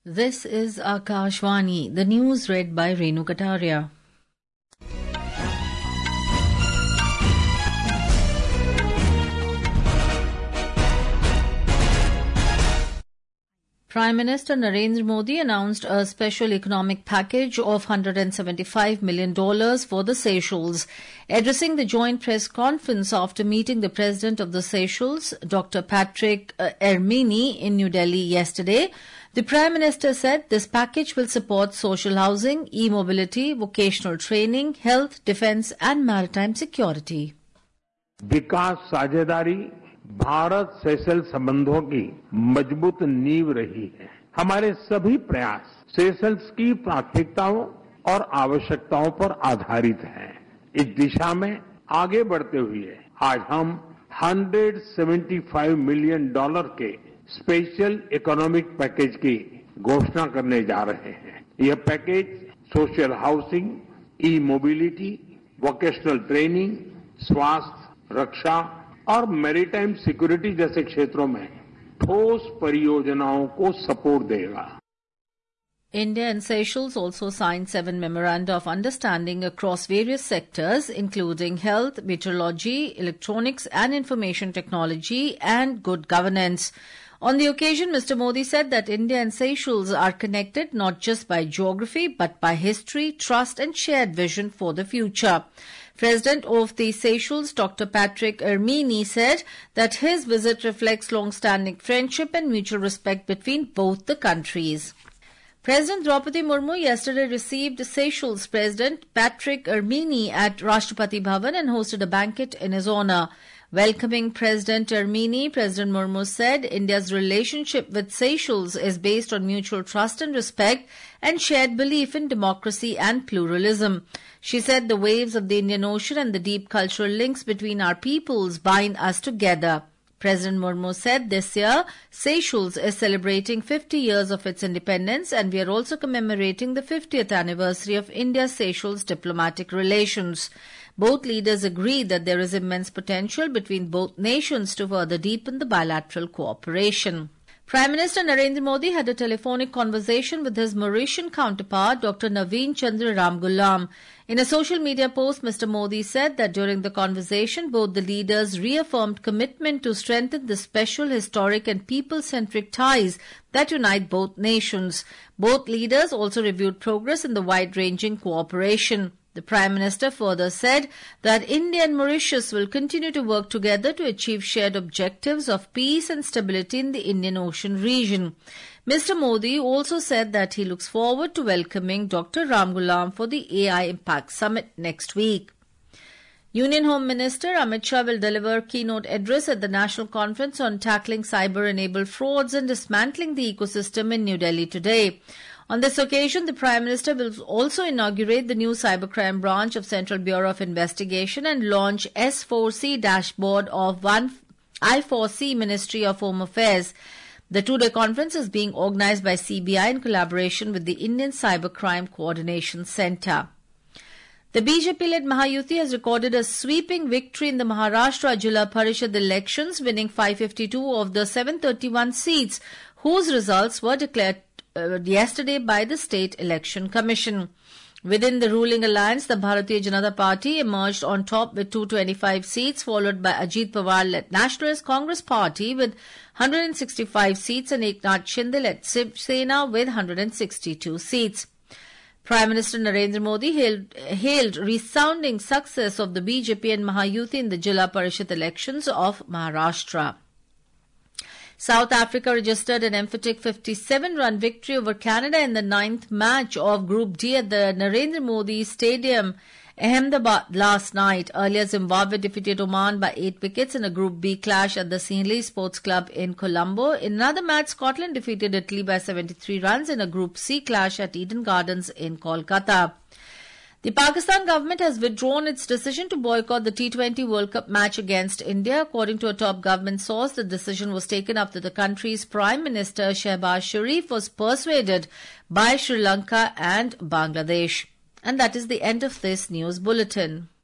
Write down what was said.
This is Akashvani, the news read by Renu Kataria. Prime Minister Narendra Modi announced a special economic package of $175 million for the Seychelles. Addressing the joint press conference after meeting the President of the Seychelles, Dr. Patrick Ermini, in New Delhi yesterday, the Prime Minister said this package will support social housing, e-mobility, vocational training, health, defence and maritime security. विकास साझेदारी Bharat Seychelles संबंधों की मजबूत नींव रही है। हमारे सभी प्रयास सेशेल्स की प्राथमिकताओं और आवश्यकताओं पर आधारित हैं। इस दिशा में आगे बढ़ते हुए आज हम $175 मिलियन के स्पेशल इकोनॉमिक पैकेज की घोषणा करने जा रहे हैं। यह package social housing, E mobility, vocational training, स्वास्थ्य, रक्षा और मैरीटाइम सिक्योरिटी जैसे क्षेत्रों में ठोस परियोजनाओं को सपोर्ट देगा। India and Seychelles also signed 7 memoranda of understanding across various sectors, including health, meteorology, electronics and information technology, and good governance. On the occasion, Mr. Modi said that India and Seychelles are connected not just by geography but by history, trust and shared vision for the future. President of the Seychelles, Dr. Patrick Ermini, said that his visit reflects long-standing friendship and mutual respect between both the countries. President Draupadi Murmu yesterday received Seychelles President Patrick Ermini at Rashtrapati Bhavan and hosted a banquet in his honour. Welcoming President Ermini, President Murmu said India's relationship with Seychelles is based on mutual trust and respect and shared belief in democracy and pluralism. She said the waves of the Indian Ocean and the deep cultural links between our peoples bind us together. President Murmu said this year Seychelles is celebrating 50 years of its independence and we are also commemorating the 50th anniversary of India-Seychelles diplomatic relations. Both leaders agreed that there is immense potential between both nations to further deepen the bilateral cooperation. Prime Minister Narendra Modi had a telephonic conversation with his Mauritian counterpart, Dr. Naveen Chandra Ramgoolam. In a social media post, Mr. Modi said that during the conversation, both the leaders reaffirmed commitment to strengthen the special, historic and people-centric ties that unite both nations. Both leaders also reviewed progress in the wide-ranging cooperation. The Prime Minister further said that India and Mauritius will continue to work together to achieve shared objectives of peace and stability in the Indian Ocean region. Mr. Modi also said that he looks forward to welcoming Dr. Ramgoolam for the AI Impact Summit next week. Union Home Minister Amit Shah will deliver a keynote address at the National Conference on Tackling Cyber-Enabled Frauds and Dismantling the Ecosystem in New Delhi today. On this occasion, the Prime Minister will also inaugurate the new cybercrime branch of Central Bureau of Investigation and launch S4C dashboard of I4C Ministry of Home Affairs. The two-day conference is being organized by CBI in collaboration with the Indian Cybercrime Coordination Centre. The BJP-led Mahayuti has recorded a sweeping victory in the Maharashtra Jilla Parishad elections, winning 552 of the 731 seats, whose results were declared yesterday by the State Election Commission. Within the ruling alliance, the Bharatiya Janata Party emerged on top with 225 seats, followed by Ajit Pawar-led Nationalist Congress Party with 165 seats and Eknath Shinde-led Shiv Sena with 162 seats. Prime Minister Narendra Modi hailed resounding success of the BJP and Mahayuti in the Jilla Parishad elections of Maharashtra. South Africa registered an emphatic 57-run victory over Canada in the 9th match of Group D at the Narendra Modi Stadium, Ahmedabad last night. Earlier, Zimbabwe defeated Oman by 8 wickets in a Group B clash at the Sinhalese Sports Club in Colombo. In another match, Scotland defeated Italy by 73 runs in a Group C clash at Eden Gardens in Kolkata. The Pakistan government has withdrawn its decision to boycott the T20 World Cup match against India. According to a top government source, the decision was taken after the country's Prime Minister Shehbaz Sharif was persuaded by Sri Lanka and Bangladesh. And that is the end of this news bulletin.